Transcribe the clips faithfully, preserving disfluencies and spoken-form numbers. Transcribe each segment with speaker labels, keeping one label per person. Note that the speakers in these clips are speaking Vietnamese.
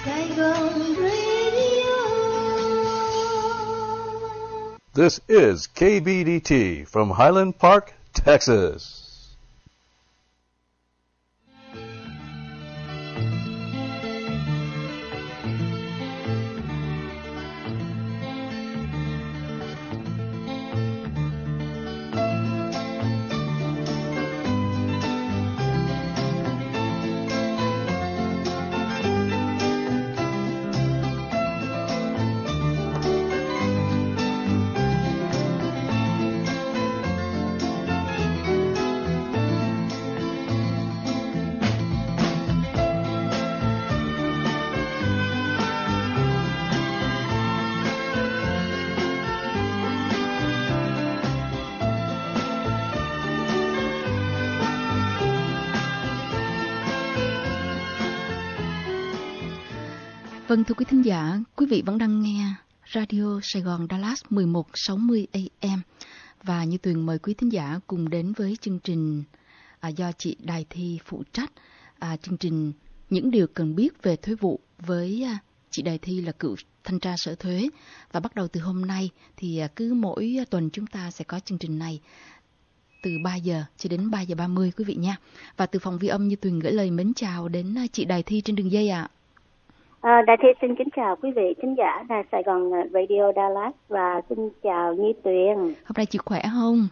Speaker 1: Saigon Radio.
Speaker 2: This is K B D T from Highland Park, Texas.
Speaker 3: Vâng, thưa quý thính giả, quý vị vẫn đang nghe Radio Sài Gòn Dallas mười một sáu mươi A M. Và như Tuyền mời quý thính giả cùng đến với chương trình à, do chị Đài Thi phụ trách. À, chương trình Những Điều Cần Biết Về Thuế Vụ với à, chị Đài Thi là cựu thanh tra sở thuế. Và bắt đầu từ hôm nay thì à, cứ mỗi tuần chúng ta sẽ có chương trình này từ ba giờ cho đến ba giờ ba mươi quý vị nha. Và từ phòng ghi âm như Tuyền gửi lời mến chào đến à, chị Đài Thi trên đường dây ạ. À.
Speaker 4: À, Đài Thi xin kính chào quý vị khán giả Đài Sài Gòn Radio Dallas và xin chào Nhi Tuyền.
Speaker 3: Hôm nay chị khỏe không?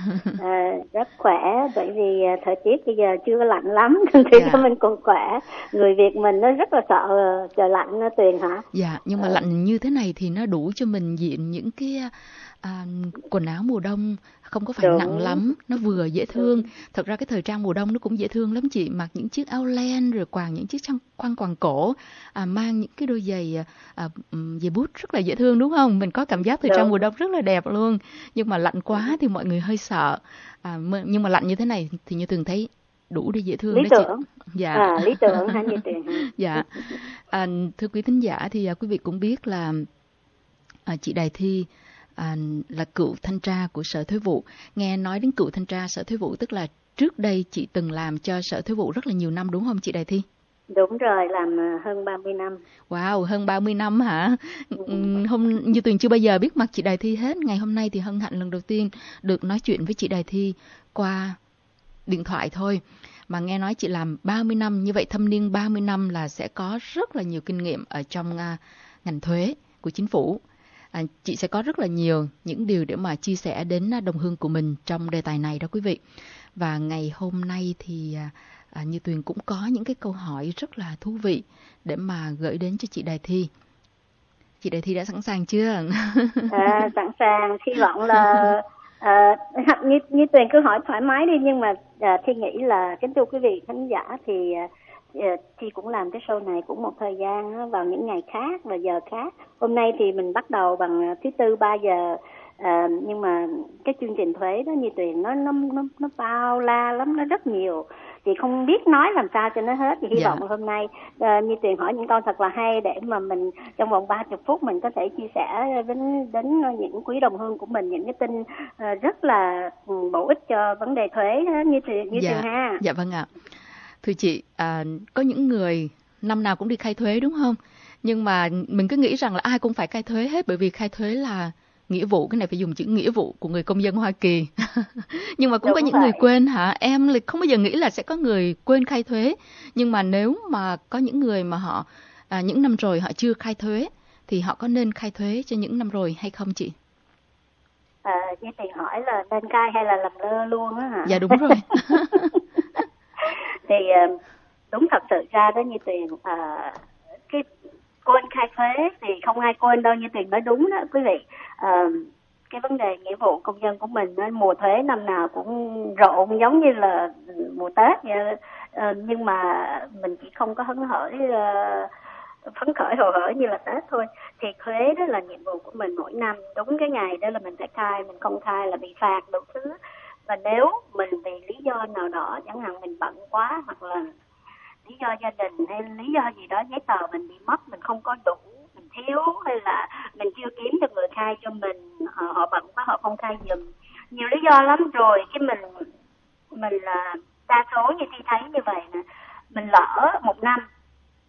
Speaker 4: À, rất khỏe, bởi vì thời tiết bây giờ chưa có lạnh lắm thì dạ. Mình còn khỏe. Người Việt mình nó rất là sợ trời lạnh, Tuyền hả?
Speaker 3: Dạ, nhưng mà à. lạnh như thế này thì nó đủ cho mình diện những cái à, quần áo mùa đông không có phải Đúng. nặng lắm, nó vừa dễ thương. Đúng. Thật ra cái thời trang mùa đông nó cũng dễ thương lắm chị, mặc những chiếc áo len rồi quàng những chiếc khăn quàng cổ, à, mang những cái đôi giày à, giày bút rất là dễ thương đúng không? Mình có cảm giác thời Đúng. trang mùa đông rất là đẹp luôn. Nhưng mà lạnh quá thì mọi người hơi sợ. À, nhưng mà lạnh như thế này thì như thường thấy đủ để dễ thương
Speaker 4: lý
Speaker 3: đó
Speaker 4: tưởng.
Speaker 3: chị. Dạ.
Speaker 4: À, lý tưởng hả Như Tuyền?
Speaker 3: Dạ. À, thưa quý thính giả thì à, quý vị cũng biết là à, chị Đài Thi à, là cựu thanh tra của Sở Thuế vụ. Nghe nói đến cựu thanh tra Sở Thuế vụ tức là trước đây chị từng làm cho Sở Thuế vụ rất là nhiều năm đúng không chị Đài Thi?
Speaker 4: Đúng rồi, làm hơn ba mươi năm.
Speaker 3: Wow, hơn ba mươi năm hả? Ừ. Hôm như Tuyền chưa bao giờ biết mặt chị Đài Thi hết. Ngày hôm nay thì hân hạnh lần đầu tiên được nói chuyện với chị Đài Thi qua điện thoại thôi. Mà nghe nói chị làm ba mươi năm, như vậy thâm niên ba mươi năm là sẽ có rất là nhiều kinh nghiệm ở trong uh, ngành thuế của chính phủ. À, chị sẽ có rất là nhiều những điều để mà chia sẻ đến đồng hương của mình trong đề tài này đó quý vị. Và ngày hôm nay thì à, như Tuyền cũng có những cái câu hỏi rất là thú vị để mà gửi đến cho chị Đài Thi. Chị Đài Thi đã sẵn sàng chưa?
Speaker 4: À, sẵn sàng, hy vọng là à, như, như Tuyền cứ hỏi thoải mái đi, nhưng mà à, Thi nghĩ là kính thưa quý vị khán giả thì Thi cũng làm cái show này cũng một thời gian vào những ngày khác và giờ khác. Hôm nay thì mình bắt đầu bằng thứ tư ba giờ, à, nhưng mà cái chương trình thuế đó như Tuyền nó nó nó nó bao la lắm, nó rất nhiều thì không biết nói làm sao cho nó hết. Thì hy dạ. vọng hôm nay à, như Tuyền hỏi những câu thật là hay để mà mình trong vòng ba mươi phút mình có thể chia sẻ đến đến những quý đồng hương của mình những cái tin à, rất là bổ ích cho vấn đề thuế đó, như Tuyền như
Speaker 3: dạ.
Speaker 4: Tuyền ha.
Speaker 3: Dạ vâng ạ. Thưa chị, à, có những người năm nào cũng đi khai thuế đúng không? Nhưng mà mình cứ nghĩ rằng là ai cũng phải khai thuế hết, bởi vì khai thuế là nghĩa vụ, cái này phải dùng chữ nghĩa vụ của người công dân Hoa Kỳ. Nhưng mà cũng
Speaker 4: Đúng
Speaker 3: có những
Speaker 4: vậy.
Speaker 3: người quên hả? Em là không bao giờ nghĩ là sẽ có người quên khai thuế. Nhưng mà nếu mà có những người mà họ à, những năm rồi họ chưa khai thuế thì họ có nên khai thuế cho những năm rồi hay không chị?
Speaker 4: À, như Tuyền hỏi là nên khai hay là làm lơ luôn á hả?
Speaker 3: Dạ đúng rồi.
Speaker 4: Thì đúng thật sự ra đó như Tuyền à, cái quên khai thuế thì không ai quên đâu, như Tuyền nói đúng đó quý vị. À, cái vấn đề nghĩa vụ công dân của mình đó, mùa thuế năm nào cũng rộn giống như là mùa Tết vậy. À, nhưng mà mình chỉ không có hứng hởi uh, phấn khởi hồ hởi như là Tết thôi. Thì thuế đó là nhiệm vụ của mình mỗi năm, đúng cái ngày đó là mình phải khai, mình không khai là bị phạt đủ thứ. Và nếu mình vì lý do nào đó, chẳng hạn mình bận quá hoặc là lý do gia đình hay lý do gì đó, giấy tờ mình bị mất, mình không có đủ, mình thiếu, hay là mình chưa kiếm được người khai cho mình, họ, họ bận quá họ không khai giùm, nhiều lý do lắm rồi, cái mình mình là đa số như Thi thấy như vậy nè, mình lỡ một năm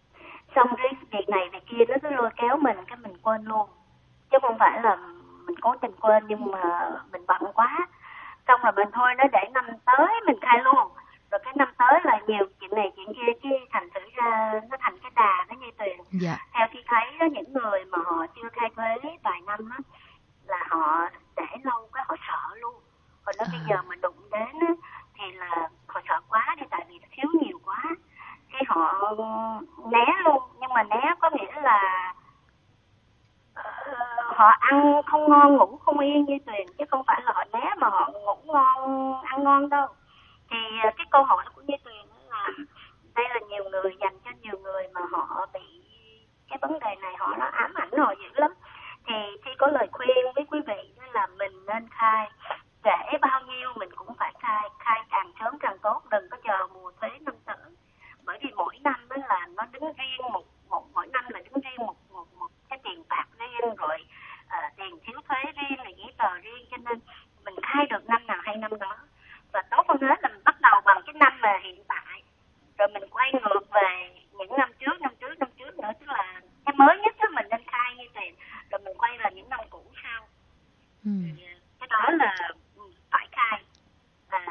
Speaker 4: xong cái việc này việc kia nó cứ lôi kéo mình, cái mình quên luôn, chứ không phải là mình cố tình quên, nhưng mà mình bận quá, xong rồi mình thôi nó để năm tới mình khai luôn, rồi cái năm tới là nhiều chuyện này chuyện kia, cái thành thử ra nó thành cái đà đó như Tuyền.
Speaker 3: Dạ.
Speaker 4: Theo khi thấy đó, những người mà họ chưa khai thuế vài năm á, là họ để lâu cái họ sợ luôn, còn nếu
Speaker 3: À.
Speaker 4: bây giờ mà đụng đến á, thì là họ sợ quá đi, tại vì thiếu nhiều quá, cái họ né luôn, nhưng mà né có nghĩa là uh, họ ăn không ngon ngủ không yên như Tuyền, chứ không phải là họ né mà họ ngủ ngon ăn ngon đâu. Thì uh, cái câu hỏi của như Tuyền là đây là nhiều người, dành cho nhiều người mà họ bị cái vấn đề này, họ nó ám ảnh họ dữ lắm. Thì khi có lời khuyên với quý vị đó là mình nên khai, trễ bao nhiêu mình cũng phải khai, khai càng sớm càng tốt, đừng có chờ mùa thuế năm tới. Bởi vì mỗi năm đó là nó đứng riêng một, một mỗi năm là đứng riêng một một một cái tiền phạt riêng, rồi uh, tiền thiếu thuế riêng, là giấy tờ riêng, cho nên mình khai được năm nào hay năm đó. Và tốt hơn hết là mình bắt đầu bằng cái năm mà hiện tại, rồi mình quay ngược về những năm trước, năm trước, năm trước nữa, tức là cái mới nhất đó mình nên khai như tiền, rồi mình quay vào những năm cũ sau.
Speaker 3: Ừ.
Speaker 4: Thì cái đó là phải khai. À,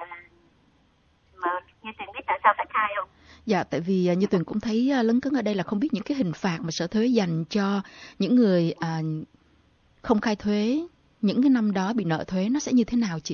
Speaker 4: mà như Tuyền biết tại sao phải khai không?
Speaker 3: Dạ, tại vì à, như Tuyền cũng thấy à, lấn cấn ở đây là không biết những cái hình phạt mà Sở Thuế dành cho những người à, không khai thuế những cái năm đó bị nợ thuế nó sẽ như thế nào chị?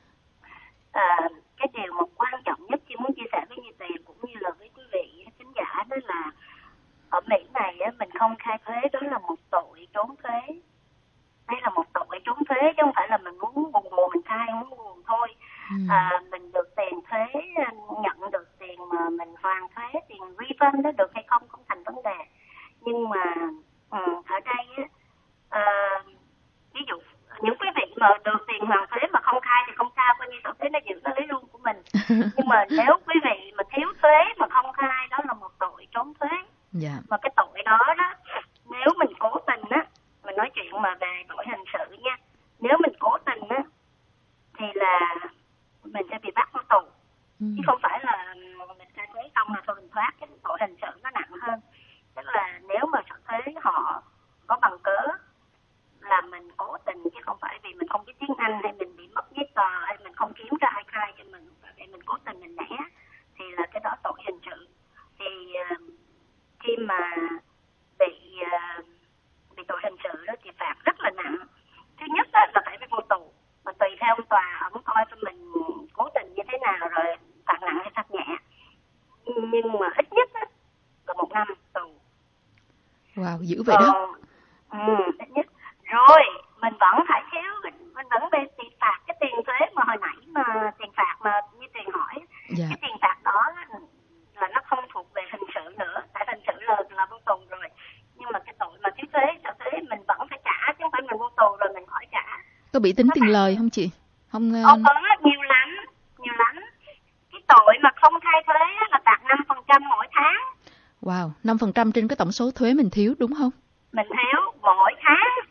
Speaker 4: À, cái điều một quan trọng nhất chị muốn chia sẻ với như Tuyền cũng như là với quý vị khán giả, đó là ở Mỹ này á, mình không khai thuế đó là một tội trốn thuế. Đây là một tội trốn thuế, chứ không phải là mình muốn buồn buồn mình khai, không muốn buồn thôi.
Speaker 3: Ừ.
Speaker 4: À, mình được tiền thuế, nhận được tiền mà mình hoàn thuế, tiền refund đó được hay không không thành vấn đề. Nhưng mà ừ, ở đây á, à, ví dụ những quý vị mà được tiền hoàn thuế mà không khai thì không sao, coi như Sở Thuế nó giữ nó lấy luôn của mình. Nhưng mà nếu quý vị mà thiếu thuế mà không khai, đó là một tội trốn thuế.
Speaker 3: Dạ.
Speaker 4: Mà cái tội đó đó, nếu mình cố tình á, mình nói chuyện mà về tội hình sự nha, nếu mình cố tình á thì là mình sẽ bị bắt vào tù. Ừ. Chứ không phải là mình khai thuế xong là thôi mình thoát, cái tội hình sự nó nặng hơn. Tức là nếu mà Sở Thuế họ có bằng cớ là mình cố tình, chứ không phải vì mình không biết tiếng Anh hay mình bị mất giấy tờ hay mình không kiếm ra ai khai cho mình, vì mình cố tình mình né, thì là cái đó tội hình sự. Thì uh, khi mà bị uh, bị tội hình sự đó thì phạt rất là nặng. Thứ nhất đó là phải vô tù, mà tùy theo ông tòa ông coi cho mình cố tình như thế nào rồi phạt nặng hay phạt nhẹ. Nhưng mà ít nhất đó, là một năm tù.
Speaker 3: Wow, dữ vậy đó.
Speaker 4: Ừ, ít nhất. Rồi mình vẫn phải thiếu, mình, mình vẫn bị tiền phạt, cái tiền thuế mà hồi nãy mà tiền phạt mà như Tuyền hỏi,
Speaker 3: Dạ.
Speaker 4: cái tiền phạt đó là nó không thuộc về hình sự nữa, tại hình sự là là vô tù rồi. Nhưng mà cái tội mà thiếu thuế, Sở Thuế mình vẫn phải trả, chứ không phải mình vô tù rồi mình khỏi trả.
Speaker 3: Có bị tính
Speaker 4: nó
Speaker 3: tiền
Speaker 4: phải...
Speaker 3: lời không chị? Không.
Speaker 4: Ồ, có nhiều lắm, nhiều lắm. Cái tội mà không khai thuế là phạt năm phần trăm mỗi tháng.
Speaker 3: Wow, năm phần trăm trên cái tổng số thuế mình thiếu đúng không?
Speaker 4: Mình thiếu mỗi tháng,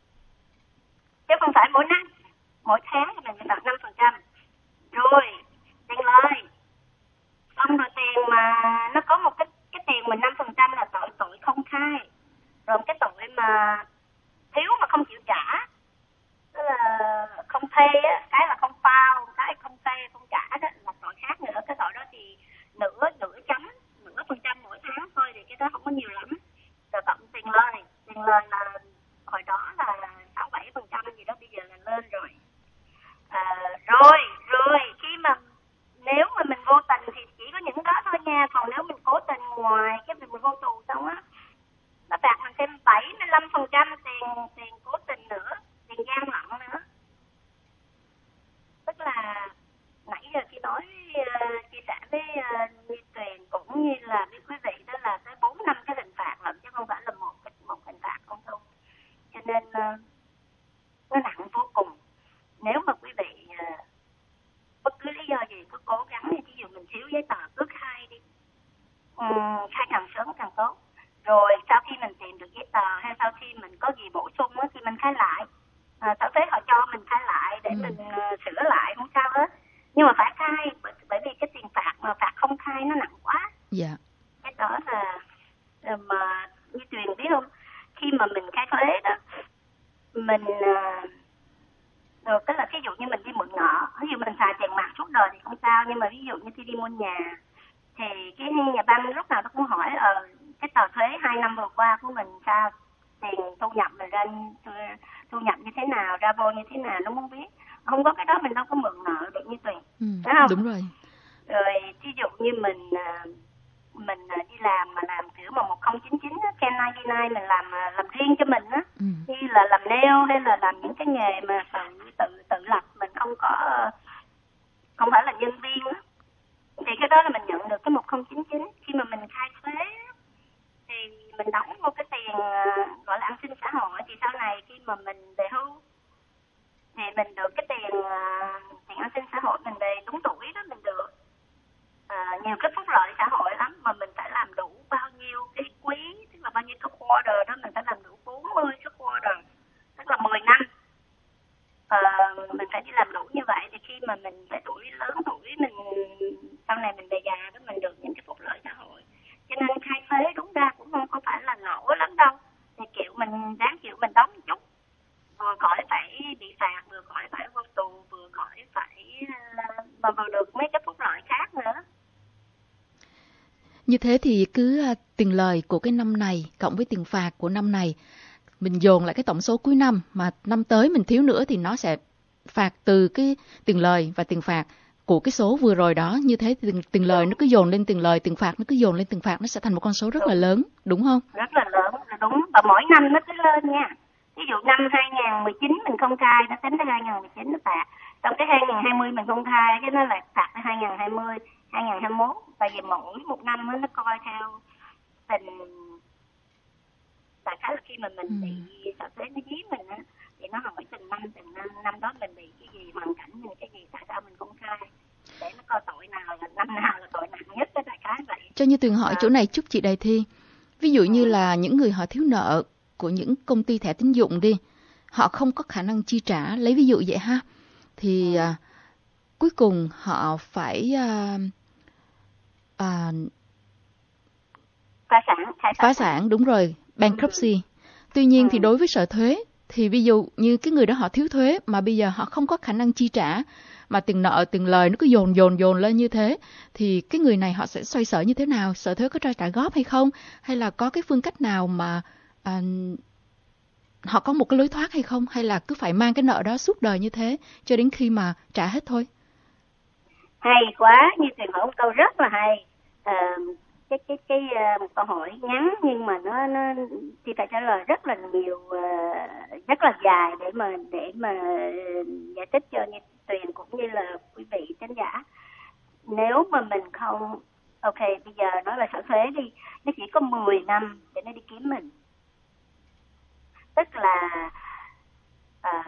Speaker 4: chứ không phải mỗi năm. Mỗi tháng thì mình phải phạt năm phần trăm. Rồi, tiền lời. Xong rồi tiền mà nó có một cái cái tiền mà năm phần trăm là tội tội không khai. Rồi cái tội mà thiếu mà không chịu trả, tức là không thuê á, cái là không phao, cái không thuê không trả đó là tội khác nữa. Cái tội đó thì nửa nửa chấm, nửa phần trăm mỗi tháng thôi, thì cái đó không có nhiều lắm. Rồi cộng tiền lời, tiền lời là hồi đó là sáu bảy phần trăm gì đó, bây giờ là lên rồi. À, rồi rồi khi mà nếu mà mình vô tình thì chỉ có những đó thôi nha, còn nếu mình cố tình ngoài cái việc mình vô tù xong á, nó phạt mình thêm bảy mươi lăm phần trăm tiền tiền cố tình nữa, tiền gian lận nữa. Tức là nãy giờ khi nói uh, chia sẻ với uh, Như Tuyền cũng như là với quý vị, đó là tới bốn năm cái hình phạt lận, chứ không phải là một một hình phạt không đâu. Cho nên uh, nó nặng vô cùng. Nếu mà quý vị uh, bất cứ lý do gì cứ cố gắng, ví dụ mình thiếu giấy tờ cứ khai đi, um, khai càng sớm càng tốt. Rồi sau khi mình tìm được giấy tờ hay sau khi mình có gì bổ sung á, thì mình khai lại. À, Sở Thuế họ cho mình khai lại để ừ. mình uh, sửa lại, không sao hết. Nhưng mà phải khai, bởi, bởi vì cái tiền phạt mà phạt không khai nó nặng quá.
Speaker 3: Dạ.
Speaker 4: Cái đó là mà như Tuyền biết không, khi mà mình khai thuế đó, mình được, tức là ví dụ như mình đi mượn nợ, ví dụ mình xài tiền mặt suốt đời thì không sao, nhưng mà ví dụ như khi đi mua nhà thì cái nhà băng lúc nào nó cũng hỏi ờ cái tờ thuế hai năm vừa qua của mình sao, tiền thu nhập mình ra thu nhập như thế nào, ra vô như thế nào, nó muốn biết. Không có cái đó mình đâu có mượn nợ được như Tuyền,
Speaker 3: ừ,
Speaker 4: đúng không?
Speaker 3: Đúng rồi.
Speaker 4: Rồi ví dụ như mình mình đi làm mà làm kiểu mà một không chín chín á, ten ninety-nine mình làm làm riêng cho mình á,
Speaker 3: ừ.
Speaker 4: như là làm nail hay là làm những cái nghề mà tự tự tự lập, mình không có không phải là nhân viên á, thì cái đó là mình nhận được cái một không chín chín. Khi mà mình khai thuế thì mình đóng một cái tiền gọi là an sinh xã hội, thì sau này khi mà mình về hưu thì mình được cái tiền tiền an sinh xã hội, mình về đúng tuổi đó mình được à, nhiều cái phúc lợi xã hội lắm, mà mình phải làm đủ bao nhiêu cái quý, tức là bao nhiêu cái quarter đó, mình phải làm đủ bốn mươi cái quarter, tức là mười năm. À, mình phải đi làm đủ như vậy thì khi mà mình tới tuổi lớn tuổi, mình sau này mình về già đó, mình được những cái phúc lợi xã hội. Cho nên khai thuế đúng ra cũng không có phải là nổi lắm đâu, thì kiểu mình đáng chịu mình đóng một chút, vừa khỏi phải bị phạt, vừa khỏi phải vô tù, vừa khỏi phải mà vừa được mấy cái phúc lợi khác nữa.
Speaker 3: Như thế thì cứ uh, tiền lời của cái năm này cộng với tiền phạt của năm này, mình dồn lại cái tổng số cuối năm, mà năm tới mình thiếu nữa thì nó sẽ phạt từ cái tiền lời và tiền phạt của cái số vừa rồi đó. Như thế thì tiền, tiền lời nó cứ dồn lên tiền lời, tiền phạt nó cứ dồn lên tiền phạt, nó sẽ thành một con số rất đúng. là lớn, đúng không?
Speaker 4: Rất là lớn, đúng. Và mỗi năm nó cứ lên nha. Ví dụ năm hai không một chín mình không khai, nó tính tới hai không một chín nó phạt. Trong cái hai không hai không mình không khai, cái nó lại phạt tới hai không hai không, hai không hai mốt. Tại vì mỗi một năm nó coi theo tình. Tại khá là khi mà mình ừ. bị sở thuế nó dí mình á, thì nó hỏi từng năm, từng năm, năm đó mình bị cái gì, hoàn cảnh mình cái gì, tại sao mình không khai, để nó coi tội nào là năm nào là tội nặng nhất, cái đại khái vậy.
Speaker 3: Cho như Tuyền hỏi à. chỗ này chút chị Đài Thi. Ví dụ ừ. như là những người họ thiếu nợ của những công ty thẻ tín dụng đi, họ không có khả năng chi trả, lấy ví dụ vậy ha, thì ừ. à, cuối cùng họ phải à, à,
Speaker 4: phá sản, phá,
Speaker 3: phá sản, đúng rồi, bankruptcy. Ừ. Tuy nhiên ừ. thì đối với sở thuế thì ví dụ như cái người đó họ thiếu thuế mà bây giờ họ không có khả năng chi trả, mà tiền nợ tiền lời nó cứ dồn dồn dồn lên như thế, thì cái người này họ sẽ xoay sở như thế nào? Sở thuế có cho trả góp hay không, hay là có cái phương cách nào mà à, họ có một cái lối thoát hay không, hay là cứ phải mang cái nợ đó suốt đời như thế cho đến khi mà trả hết thôi?
Speaker 4: Hay quá, như Tuyền hỏi một câu rất là hay. À, cái cái cái uh, một câu hỏi ngắn nhưng mà nó nó chị phải trả lời rất là nhiều, uh, rất là dài để mà để mà giải thích cho như Tuyền cũng như là quý vị khán giả. Nếu mà mình không, ok bây giờ nói là sở thuế đi, nó chỉ có mười năm để nó đi kiếm mình, tức là uh,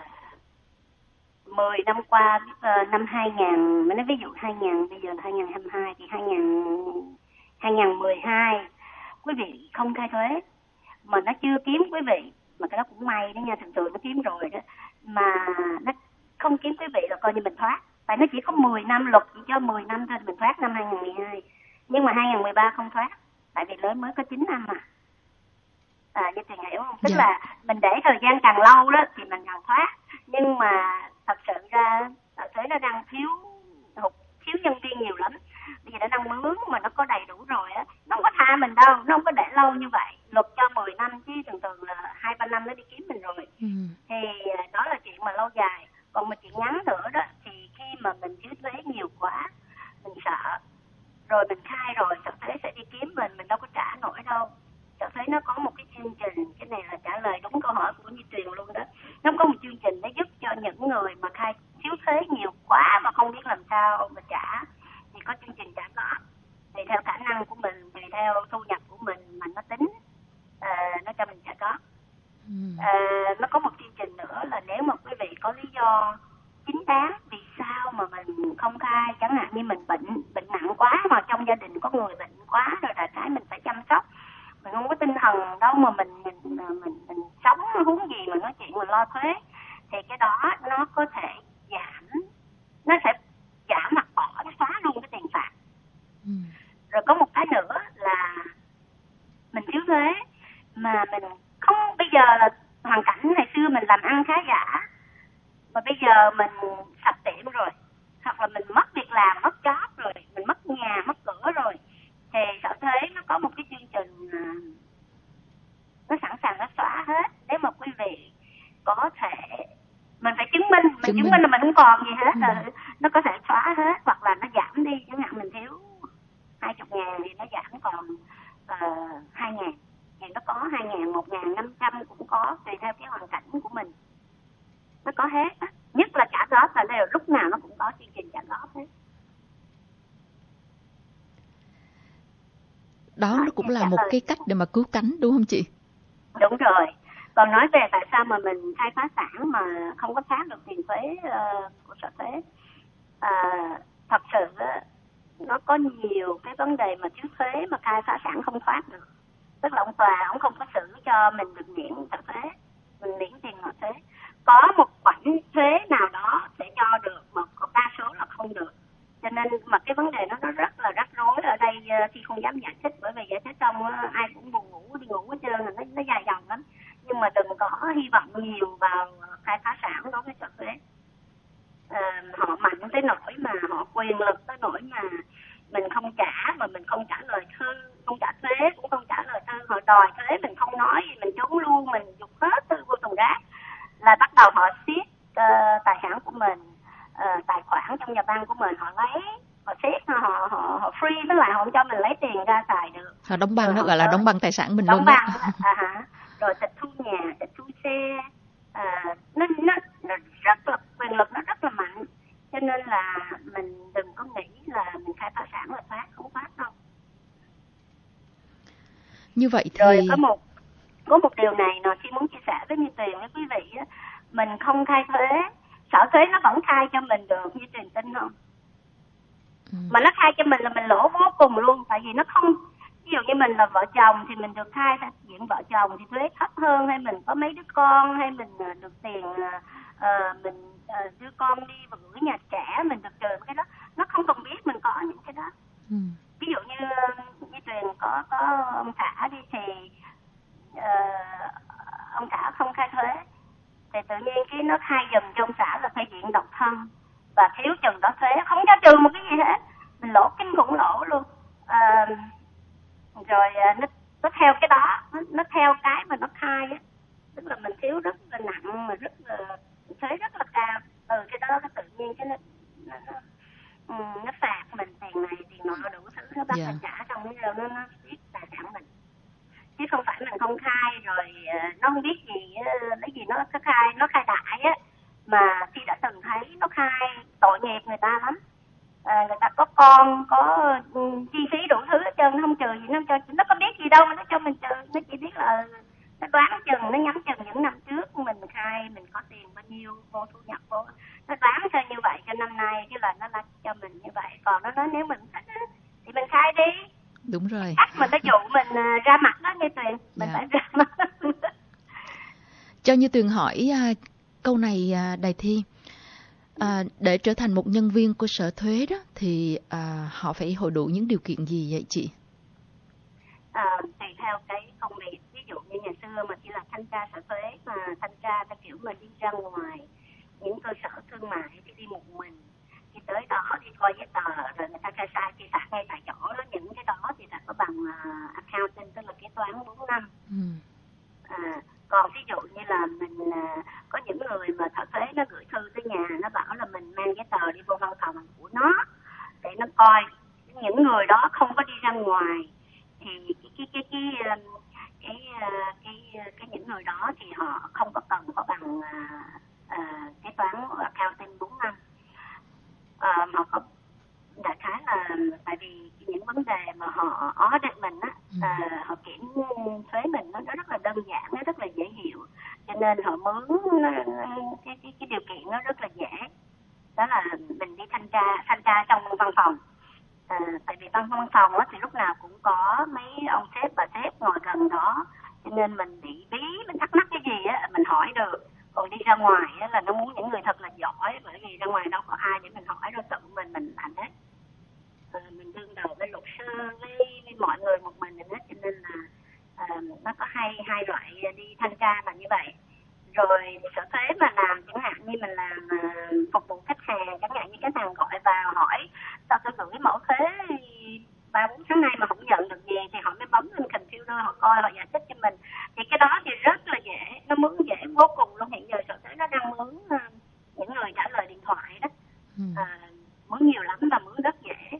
Speaker 4: mười năm qua, uh, năm hai không, mình nói ví dụ hai không, bây giờ là hai không hai hai thì hai không hai không một hai quý vị không khai thuế mà nó chưa kiếm quý vị, mà cái đó cũng may đó nha, thường thường nó kiếm rồi đó, mà nó không kiếm quý vị là coi như mình thoát, tại nó chỉ có mười năm, luật chỉ cho mười năm thôi, mình thoát năm hai không một hai, nhưng mà hai không một ba không thoát, tại vì lớn mới có chín năm mà. À, như Tuyền hiểu không? Tức yeah. là mình để thời gian càng lâu đó thì mình càng thoát, nhưng mà thật sự ra sở thuế nó đang thiếu hụt, thiếu nhân viên nhiều lắm. Bây giờ nó đang mướn mà nó có đầy đủ rồi á, nó không có tha mình đâu, nó không có để lâu như vậy. Luật cho mười năm chứ thường thường là hai ba năm nó đi kiếm mình rồi. Ừ. Thì đó là chuyện mà lâu dài. Còn một chuyện ngắn nữa đó, thì khi mà mình thiếu thuế nhiều quá, mình sợ, rồi mình khai rồi sở thuế sẽ đi kiếm mình, mình đâu có trả nổi đâu. Sở thuế nó có một cái chương trình, cái này là trả lời đúng câu hỏi của Nhi Tuyền luôn đó. Nó có một chương trình để giúp cho những người mà khai thiếu thuế nhiều quá mà không biết làm sao mà trả, thì có chương trình trả góp. Thì theo khả năng của mình, tùy theo thu nhập của mình mà nó tính, à, nó cho mình trả góp. Ừ. À, nó có một chương trình nữa là nếu mà quý vị có lý do chính đáng vì sao mà mình không khai, chẳng hạn như mình bệnh bệnh nặng quá mà trong gia đình có người bệnh quá rồi, đại khái mình phải chăm sóc, mình không có tinh thần đâu mà mình mình mình mình sống huống gì mà nói chuyện mà lo thuế, thì cái đó nó có thể giảm, nó sẽ giảm hoặc bỏ, nó xóa luôn cái tiền phạt. Ừ. Rồi có một cái nữa là mình thiếu thuế mà mình không, bây giờ là hoàn cảnh ngày xưa mình làm ăn khá giả và bây giờ mình sập tiệm rồi, hoặc là mình mất việc làm, mất job rồi, mình mất nhà, mất cửa rồi, thì Sở Thuế nó có một cái chương trình nó sẵn sàng nó xóa hết. Nếu mà quý vị có thể, mình phải chứng minh, mình chứng, chứng minh là mình không còn gì hết, ừ. là nó có thể xóa hết, hoặc là nó giảm đi, chẳng hạn mình thiếu hai chục ngàn thì nó giảm còn uh, hai ngàn, thì nó có hai ngàn, một ngàn, năm trăm cũng có, tùy theo cái hoàn cảnh của mình. Nó có hết á, nhất là trả góp là đều lúc nào nó cũng có chương trình trả góp hết.
Speaker 3: Đó nó cũng là một cái cách để mà cứu cánh, đúng không chị?
Speaker 4: Đúng rồi. Còn nói về tại sao mà mình khai phá sản mà không có thoát được tiền thuế uh, của Sở Thuế, uh, thật sự uh, nó có nhiều cái vấn đề mà thiếu thuế mà khai phá sản không thoát được. Tức là ông tòa ông không có xử cho mình được miễn Sở Thuế, mình miễn tiền nợ thuế. Có một khoản thuế nào đó sẽ cho được mà có đa số là không được. Cho nên mà cái vấn đề nó nó rất là rắc rối ở đây, khi không dám giải thích, bởi vì giải thích xong ai cũng buồn ngủ đi ngủ hết trơn, nó nó dài dòng lắm. Nhưng mà đừng có hy vọng nhiều vào khai phá sản đối với Sở Thuế. À, họ mạnh tới nỗi mà họ quyền lực tới nỗi mà mình không trả, mà mình không trả lời thư, không trả thuế cũng không trả lời thư, họ đòi thuế mình không nói, mình trốn luôn, mình dục hết thư vô thùng rác, là bắt đầu họ siết uh, tài sản của mình, uh, tài khoản trong nhà băng của mình họ lấy, họ siết, họ họ họ free, tức là họ không cho mình lấy tiền ra xài được.
Speaker 3: Họ đóng băng, nó gọi là đóng băng tài sản mình
Speaker 4: đóng
Speaker 3: luôn.
Speaker 4: Đóng băng, à hả? Rồi tịch thu nhà, tịch thu xe, à, nó, nó, nó rất là quyền lực, nó rất là mạnh, cho nên là mình đừng có nghĩ là mình khai phá sản là thoát, không thoát đâu.
Speaker 3: Như vậy thì
Speaker 4: rồi có một có một điều này nó khi muốn chia sẻ với Như Tuyền với quý vị á, mình không khai thuế, Sở Thuế nó vẫn khai cho mình được, Như Tuyền tin không? Ừ. Mà nó khai cho mình là mình lỗ vô cùng luôn, tại vì nó không, ví dụ như mình là vợ chồng thì mình được khai diện vợ chồng thì thuế thấp hơn, hay mình có mấy đứa con, hay mình được tiền uh, mình uh, đưa con đi và gửi nhà trẻ mình được trừ cái đó, nó không cần biết mình có những cái đó. Ừ. Ví dụ như như Tuyền có có ông xã đi thì uh, ông xã không khai thuế thì tự nhiên cái nó khai giùm cho ông xã là phải diện độc thân và thiếu chừng đó thuế, không cho trừ một cái gì hết, mình lỗ kinh khủng lỗ luôn. Uh, rồi nó, nó theo cái đó, nó, nó theo cái mà nó khai á, tức là mình thiếu rất là nặng mà rất là thuế rất là cao, từ cái đó nó tự nhiên cái nó nó, nó, nó phạt mình tiền này tiền nọ đủ thứ, nó bắt yeah. trả xong cái nó nó biết tài sản mình, chứ không phải mình không khai rồi nó không biết gì, lấy gì nó khai, nó khai đại á, mà khi đã từng thấy nó khai tội nghiệp người ta lắm. À, người ta có con, có um, chi phí đủ thứ hết trơn, nó không trừ gì, nó cho, nó có biết gì đâu mà nó cho mình trừ, nó chỉ biết là nó đoán chừng, nó nhắm chừng những năm trước mình khai mình có tiền bao nhiêu vô thu nhập vô, nó đoán cho như vậy cho năm nay, chứ là nó là cho mình như vậy. Còn nó nói nếu mình thích thì mình khai đi.
Speaker 3: Đúng rồi.
Speaker 4: Chắc mình nó dụ mình uh, ra mặt đó Như Tuyền, mình yeah. phải ra mặt.
Speaker 3: Cho Như Tuyền hỏi uh, câu này uh, Đài Thi. À, để trở thành một nhân viên của Sở Thuế đó thì à, họ phải hội đủ những điều kiện gì vậy chị?
Speaker 4: À, tùy theo cái công việc, ví dụ như ngày xưa mà chỉ là thanh tra Sở Thuế, mà thanh tra theo kiểu mà đi ra ngoài những cơ sở thương mại thì đi một mình, đi tới đó đi coi giấy tờ rồi người ta khai sai chi phạt ngay tại chỗ đó, những cái đó thì đã có bằng uh, accounting, tức là kế toán bốn năm. Ừ. À, còn ví dụ như là mình uh, có những người mà Sở Thuế nó gửi thư tới nhà, nó bảo là mình mang giấy tờ đi vô văn phòng của nó để nó coi, những người đó không có đi ra ngoài thì cái cái cái cái cái cái, cái, cái, cái những người đó thì họ không có cần có bằng uh, uh, kế toán accounting bốn năm. Uh, họ có đại khái là tại vì những vấn đề mà họ audit mình á, à, họ kiểm thuế mình nó, nó rất là đơn giản, nó rất là dễ hiểu, cho nên họ mướn cái, cái cái điều kiện nó rất là dễ, đó là mình đi thanh tra thanh tra trong văn phòng. À, tại vì văn văn phòng á thì lúc nào cũng có mấy ông sếp bà sếp ngồi gần đó, cho nên mình bị bí, mình thắc mắc cái gì á mình hỏi được. Còn đi ra ngoài á là nó muốn những người thật là giỏi, bởi vì ra ngoài đâu có ai để mình hỏi, rồi tự mình mình làm hết. À, mình đương đầu với luật sư với, với mọi người một mình hết, cho nên là nó có hai hai loại đi thanh tra là như vậy. Rồi sở thuế mà làm chẳng hạn như mình làm uh, phục vụ khách hàng, chẳng hạn như khách hàng gọi vào hỏi sao tôi gửi mẫu thuế ba bốn tháng nay mà không nhận được gì, thì họ mới bấm lên computer, họ coi, họ giải thích cho mình. Thì cái đó thì rất là dễ, nó mướn dễ vô cùng luôn. Hiện giờ sở thuế nó đang mướn uh, những người trả lời điện thoại đó,
Speaker 3: Ừ.
Speaker 4: uh, mướn nhiều lắm và mướn rất dễ.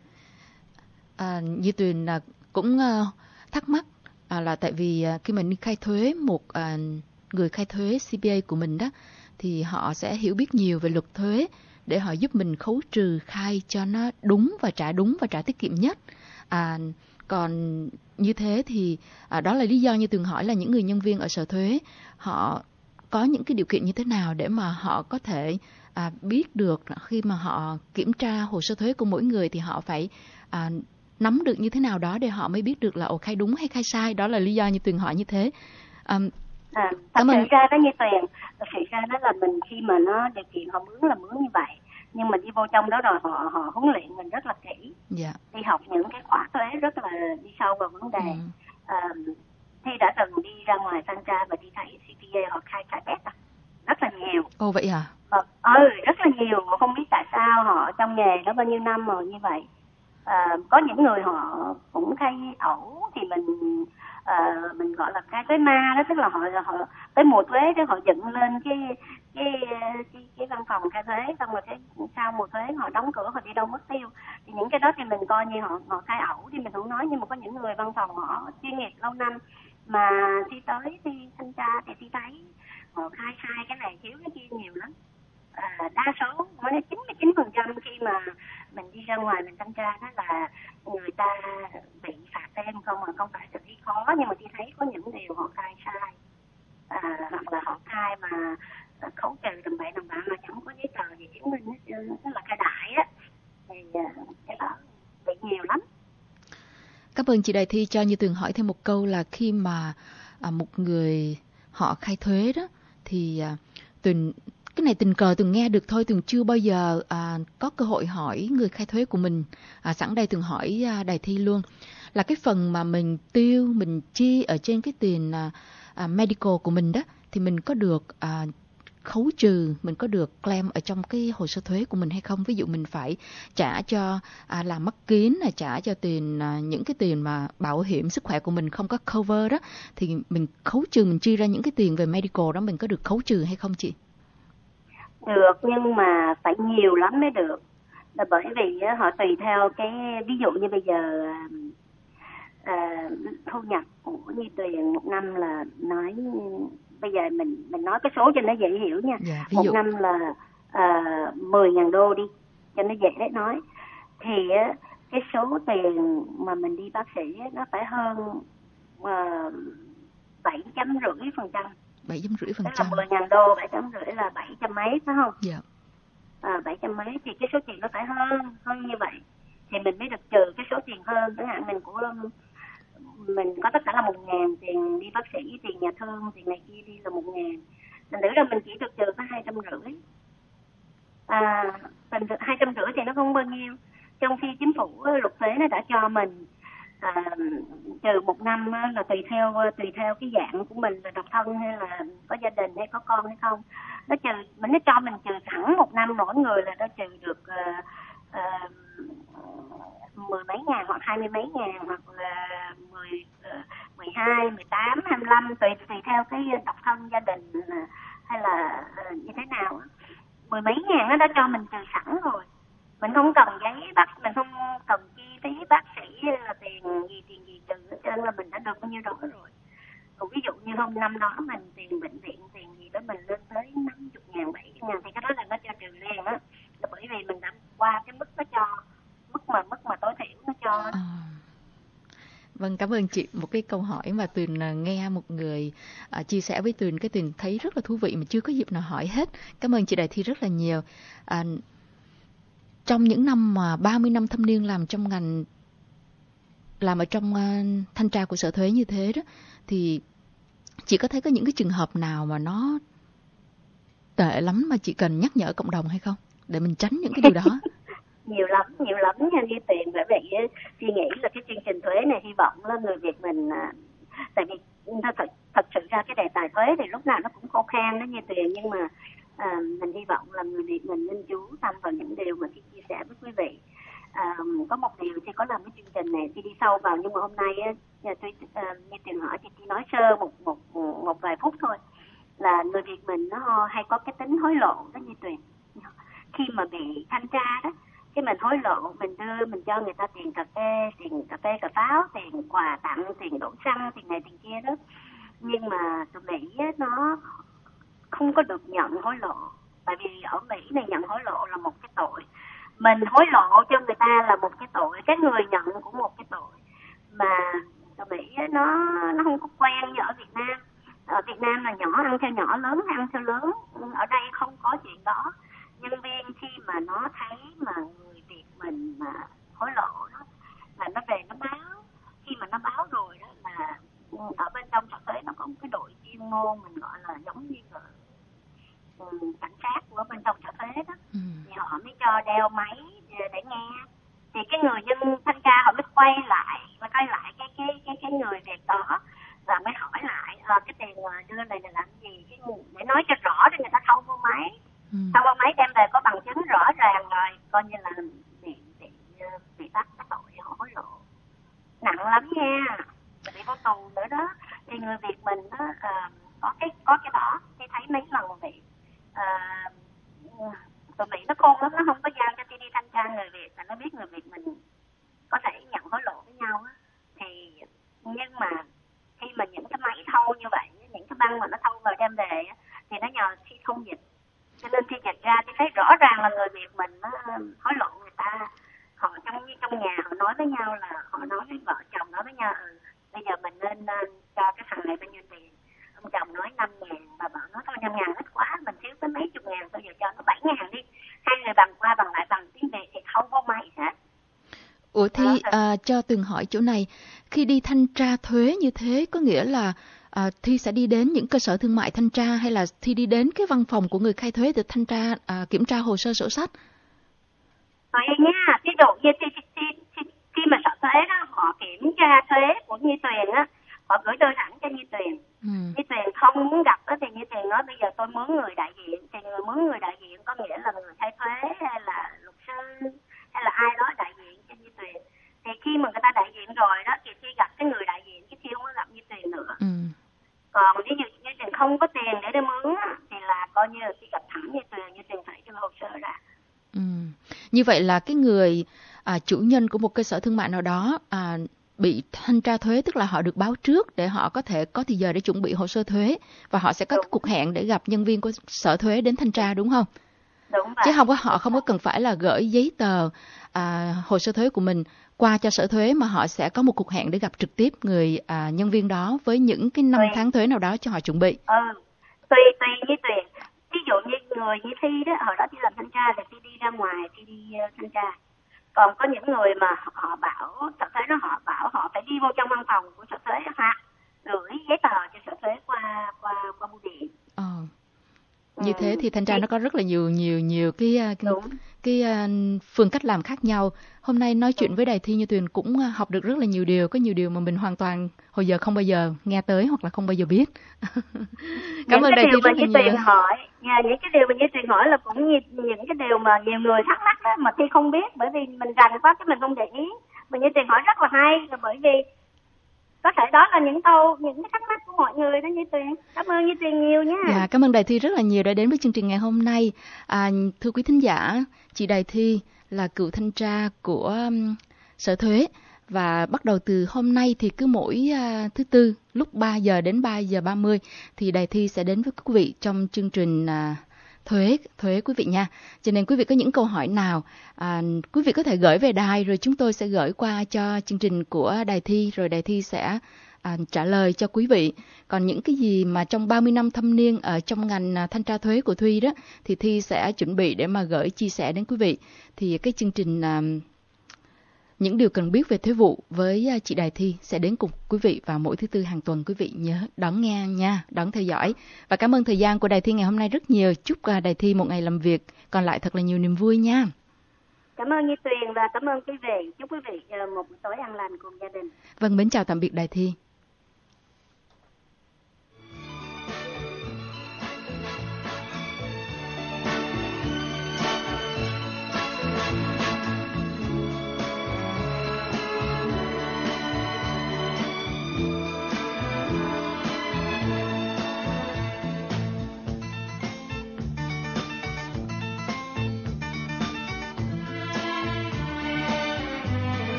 Speaker 3: À, Như Tuyền à, cũng à, thắc mắc à, là tại vì à, khi mình đi khai thuế, một à, người khai thuế xê pê a của mình đó, thì họ sẽ hiểu biết nhiều về luật thuế để họ giúp mình khấu trừ khai cho nó đúng và trả đúng và trả tiết kiệm nhất. À, còn như thế thì à, đó là lý do như Tuyền hỏi là những người nhân viên ở sở thuế họ có những cái điều kiện như thế nào để mà họ có thể à, biết được khi mà họ kiểm tra hồ sơ thuế của mỗi người thì họ phải à, nắm được như thế nào đó để họ mới biết được là ồ khai đúng hay khai sai. Đó là lý do như Tuyền hỏi như thế. À,
Speaker 4: À, thật
Speaker 3: cảm
Speaker 4: sự
Speaker 3: ơn.
Speaker 4: ra đó như Tuyền, thật sự ra đó là mình khi mà nó điều kiện họ mướn là mướn như vậy, nhưng mà đi vô trong đó rồi họ họ huấn luyện mình rất là kỹ,
Speaker 3: Dạ.
Speaker 4: đi học những cái khóa thuế rất là đi sâu vào vấn đề.
Speaker 3: Ừ.
Speaker 4: À, Thi đã từng đi ra ngoài thanh tra và đi thấy xê pê a họ khai trái phép à, rất là nhiều.
Speaker 3: Ồ vậy à?
Speaker 4: Ờ, ừ, rất là nhiều, họ không biết tại sao họ trong nghề đó bao nhiêu năm rồi như vậy. À, có những người họ cũng khai ẩu thì mình à, mình gọi là khai thuế ma đó, tức là họ họ tới mùa thuế đó họ dựng lên cái cái cái, cái văn phòng khai thuế, xong rồi cái sau mùa thuế họ đóng cửa, họ đi đâu mất tiêu. Thì những cái đó thì mình coi như họ họ khai ẩu thì mình không nói, nhưng mà có những người văn phòng họ chuyên nghiệp lâu năm mà khi tới thì thanh tra thì thì thấy họ khai khai cái này thiếu cái kia nhiều lắm. À, đa số mới đến chín mươi chín phần trăm khi mà mình đi ra ngoài mình thanh tra đó là người ta bị phạt thêm không, mà không phải xử lý khó, nhưng mà đi thấy có những điều họ khai sai, à, hoặc là họ khai mà khấu trừ tầm bậy tầm bạ mà chẳng có giấy tờ gì chứng minh hết trơn, tức là khai đại á, thì cái đó bị nhiều lắm.
Speaker 3: Cảm ơn chị Đại Thi cho Như Tuyền hỏi thêm một câu là khi mà à, một người họ khai thuế đó thì à, Tuyền cái này tình cờ Tuyền nghe được thôi, Tuyền chưa bao giờ à, có cơ hội hỏi người khai thuế của mình. À, sẵn đây Tuyền hỏi à, Đại Thi luôn là cái phần mà mình tiêu, mình chi ở trên cái tiền à, à, medical của mình đó thì mình có được à, khấu trừ, mình có được claim ở trong cái hồ sơ thuế của mình hay không? Ví dụ mình phải trả cho à, làm mắt kính, là trả cho tiền à, những cái tiền mà bảo hiểm sức khỏe của mình không có cover đó, thì mình khấu trừ, mình chi ra những cái tiền về medical đó, mình có được khấu trừ hay không chị?
Speaker 4: Được, nhưng mà phải nhiều lắm mới được, là bởi vì họ tùy theo cái, ví dụ như bây giờ à, thu nhập của Như Tuyền một năm là nói, bây giờ mình mình nói cái số cho nó dễ hiểu nha.
Speaker 3: Dạ, ví
Speaker 4: một
Speaker 3: dụ.
Speaker 4: năm là à, mười ngàn đô đi cho nó dễ đấy nói, thì cái số tiền mà mình đi bác sĩ nó phải hơn bảy chấm rưỡi phần trăm.
Speaker 3: Bảy chấm rưỡi phần
Speaker 4: Tức là
Speaker 3: trăm.
Speaker 4: mười ngàn đô, bảy chấm rưỡi là bảy trăm mấy phải không?
Speaker 3: Dạ.
Speaker 4: À, bảy trăm mấy thì cái số tiền nó phải hơn hơn như vậy thì mình mới được trừ cái số tiền hơn. Chẳng hạn mình của mình có tất cả là một ngàn, tiền đi bác sĩ, tiền nhà thương, tiền này kia đi là một ngàn, thành thử ra mình chỉ được trừ có hai trăm rưỡi. À, thành hai trăm rưỡi thì nó không bao nhiêu, trong khi chính phủ luật thuế nó đã cho mình à, trừ một năm là tùy theo tùy theo cái dạng của mình là độc thân hay là có gia đình hay có con hay không, nó trừ mình nó cho mình trừ thẳng một năm mỗi người là nó trừ được uh, uh, mười mấy ngàn hoặc hai mươi mấy ngàn hoặc là mười uh, mười hai mười tám hai mươi lăm, tùy tùy theo cái độc thân gia đình uh, hay là uh, như thế nào. Mười mấy ngàn nó đã cho mình trừ sẵn rồi, mình không cần giấy bác, mình không cần chi phí bác sĩ là tiền gì tiền gì trừ hết trơn, là mình đã được bao nhiêu đó rồi. Còn ví dụ như hôm năm đó mình tiền bệnh viện, tiền gì đó mình lên tới năm mươi ngàn, bảy mươi ngàn thì cái đó là nó cho trừ liền á, là bởi vì mình đã qua cái mức nó cho, mức mà mức mà tối thiểu nó cho.
Speaker 3: À. Vâng, cảm ơn chị. Một cái câu hỏi mà Tuyền nghe một người à, chia sẻ với Tuyền, cái Tuyền thấy rất là thú vị mà chưa có dịp nào hỏi hết. Cảm ơn chị Đại Thi rất là nhiều. À, trong những năm mà ba mươi năm thâm niên làm trong ngành, làm ở trong uh, thanh tra của sở thuế như thế đó, thì chị có thấy có những cái trường hợp nào mà nó tệ lắm mà chị cần nhắc nhở cộng đồng hay không, để mình tránh những cái điều đó?
Speaker 4: Nhiều lắm, nhiều lắm nha Như Tuyền, bởi vậy suy nghĩ là cái chương trình thuế này hy vọng là người Việt mình tại vì thật, thật sự ra cái đề tài thuế thì lúc nào nó cũng khô khan đó như Tuyền, nhưng mà à, mình hy vọng là người Việt mình nên chú tâm vào những điều mà Thi chia sẻ với quý vị. À, có một điều thì có làm cái chương trình này Thi đi sâu vào, nhưng mà hôm nay á, tôi à, như Tuyền hỏi thì Thi nói sơ một một một vài phút thôi, là người Việt mình nó hay có cái tính hối lộ đó như Tuyền. Khi mà bị thanh tra đó, cái mình hối lộ, mình đưa mình cho người ta tiền cà phê, tiền cà phê cà pháo, tiền quà tặng, tiền đổ xăng, tiền này tiền kia đó, nhưng mà tụi Mỹ á, nó không có được nhận hối lộ, tại vì ở Mỹ này nhận hối lộ là một cái tội, mình hối lộ cho người ta là một cái tội, cái người nhận cũng một cái tội, mà tụi Mỹ á, nó nó không có quen như ở Việt Nam. Ở Việt Nam là nhỏ ăn theo nhỏ, lớn ăn theo lớn, ở đây không có chuyện đó. Nhân viên khi mà nó thấy mà người Việt mình mà hối lộ đó, là nó về nó báo, khi mà nó báo rồi đó là ở bên trong sở thuế nó có một cái đội chuyên môn, mình gọi là giống như là um, cảnh sát của bên trong sở thuế đó, ừ. thì họ mới cho đeo máy để nghe, thì cái người dân thanh tra họ mới quay lại và quay lại cái cái cái cái người Việt đó và mới hỏi lại à, cái tiền đưa này là làm gì, cái để nói cho rõ để người ta thâu vô máy. Ừ. Thâu vô máy đem về có bằng chứng rõ ràng rồi, coi như là bị bị bị bắt cái tội họ hối lộ, nặng lắm nha, bị vô tù nữa đó. Thì người Việt mình đó à, có cái có cái đó, thì thấy mấy lần bị à, tụi Mỹ nó khôn lắm, nó không có giao cho đi đi thanh tra người Việt, là nó biết người Việt mình có thể nhận hối lộ với nhau á. Thì nhưng mà khi mà những cái máy thâu như vậy, những cái băng mà nó thâu vào đem về á, thì nó nhờ khi không dịch, cho nên khi dịch ra thì thấy rõ ràng là người Việt mình nó hối lộ người ta. Họ trong trong nhà họ nói với nhau, là họ nói với vợ chồng nói với nhau, ừ, bây giờ mình nên uh, cho cái thằng này bao nhiêu tiền. Ông chồng nói năm ngàn, bà vợ nói thôi năm ngàn ít quá, mình thiếu tới mấy chục ngàn, bây giờ cho nó bảy ngàn đi. Hai người bằng qua bằng lại bằng tiếng Việt thì không có máy hết.
Speaker 3: Ủa thì à, cho Tuyền hỏi chỗ này, khi đi thanh tra thuế như thế có nghĩa là à, Thi sẽ đi đến những cơ sở thương mại thanh tra, hay là Thi đi đến cái văn phòng của người khai thuế để thanh tra, à, kiểm tra hồ sơ sổ sách?
Speaker 4: Vậy nha, ví dụ như khi, khi, khi, khi mà sở thuế đó họ kiểm tra thuế của Như Tuyền á, họ gửi đơn thẳng cho Như Tuyền. Ừ. Như Tuyền không muốn gặp đó, thì Như Tuyền nói bây giờ tôi mướn người đại diện, thì người mướn người đại diện có nghĩa là người khai thuế hay là luật sư hay là ai đó đại diện cho Như Tuyền. Thì khi mà người ta đại diện rồi đó, thì khi gặp cái người đại diện cái Thi không có gặp Như Tuyền nữa. Ừ. Còn ví dụ Như Tuyền không có tiền để đi mướn á, thì là coi như là khi gặp thẳng Như Tuyền, Như Tuyền phải cho hồ sơ ra.
Speaker 3: Ừ. Như vậy là cái người à, chủ nhân của một cơ sở thương mại nào đó à, bị thanh tra thuế, tức là họ được báo trước để họ có thể có thời giờ để chuẩn bị hồ sơ thuế, và họ sẽ có cái cuộc hẹn để gặp nhân viên của sở thuế đến thanh tra, đúng không?
Speaker 4: Đúng vậy.
Speaker 3: Chứ không có, họ không có cần phải là gửi giấy tờ à, hồ sơ thuế của mình qua cho sở thuế, mà họ sẽ có một cuộc hẹn để gặp trực tiếp người à, nhân viên đó với những cái năm tháng thuế nào đó cho họ chuẩn bị.
Speaker 4: Ừ, tùy tùy như Tuyền. Ví dụ như người như Thi đó, hồi đó Thi làm thanh tra thì Thi đi ra ngoài, Thi đi uh, thanh tra. Còn có những người mà họ bảo sở thuế đó, họ bảo họ phải đi vô trong văn phòng của sở thuế hoặc gửi giấy tờ cho sở thuế qua qua qua bưu điện.
Speaker 3: Ờ. Như ừ. thế thì thanh tra thì... nó có rất là nhiều nhiều nhiều cái cái, cái uh, phương cách làm khác nhau. Hôm nay nói chuyện Đúng. với Đài Thi Như Tuyền cũng học được rất là nhiều điều, có nhiều điều mà mình hoàn toàn hồi giờ không bao giờ nghe tới hoặc là không bao giờ biết. Cảm ơn Đài Thi rất là nhiều.
Speaker 4: Tuyền hỏi, yeah, những cái điều mà Như Tuyền hỏi là cũng như những cái điều mà nhiều người thắc mắc đó, mà Thi không biết, bởi vì mình rành quá cái mình không để ý. Mà Như Tuyền hỏi rất là hay, là bởi vì có thể đó là những câu, những cái thắc mắc của mọi người đó Như Tuyền. Cảm ơn Như Tuyền nhiều nha.
Speaker 3: Dạ, cảm ơn Đài Thi rất là nhiều đã đến với chương trình ngày hôm nay. À, thưa quý thính giả, chị Đài Thi là cựu thanh tra của um, Sở Thuế, và bắt đầu từ hôm nay thì cứ mỗi uh, thứ tư lúc ba giờ đến ba giờ ba mươi thì Đài Thi sẽ đến với quý vị trong chương trình uh, thuế thuế quý vị nha. Cho nên quý vị có những câu hỏi nào, à, quý vị có thể gửi về đài, rồi chúng tôi sẽ gửi qua cho chương trình của Đài Thi, rồi Đài Thi sẽ à, trả lời cho quý vị. Còn những cái gì mà trong ba mươi năm thâm niên ở trong ngành à, thanh tra thuế của Thi đó, thì Thi sẽ chuẩn bị để mà gửi chia sẻ đến quý vị. Thì cái chương trình à, những điều cần biết về thuế vụ với chị Đài Thi sẽ đến cùng quý vị vào mỗi thứ tư hàng tuần. Quý vị nhớ đón nghe nha, đón theo dõi. Và cảm ơn thời gian của Đài Thi ngày hôm nay rất nhiều. Chúc Đài Thi một ngày làm việc còn lại thật là nhiều niềm vui nha.
Speaker 4: Cảm ơn Như Tuyền và cảm ơn quý vị. Chúc quý vị một buổi tối an lành cùng gia đình.
Speaker 3: Vâng, mến chào tạm biệt Đài Thi.